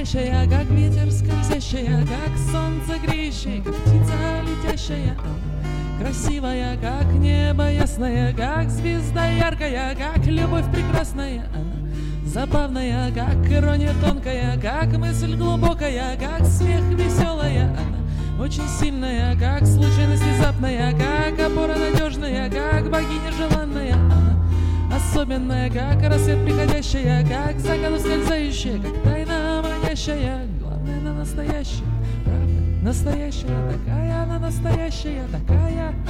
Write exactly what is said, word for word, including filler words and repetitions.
летящая, как ветер скользящая, как солнце греющее, как птица летящая. Красивая, как небо ясное, как звезда яркая, как любовь прекрасная. Она забавная, как ирония тонкая, как мысль глубокая, как смех веселая. Она очень сильная, как случайность внезапная, как опора надежная, как богиня желанная. Она особенная, как рассвет приходящая, как закат ускользающая, как тайна манящая. Главное, она настоящая, правда, настоящая, такая она настоящая, такая.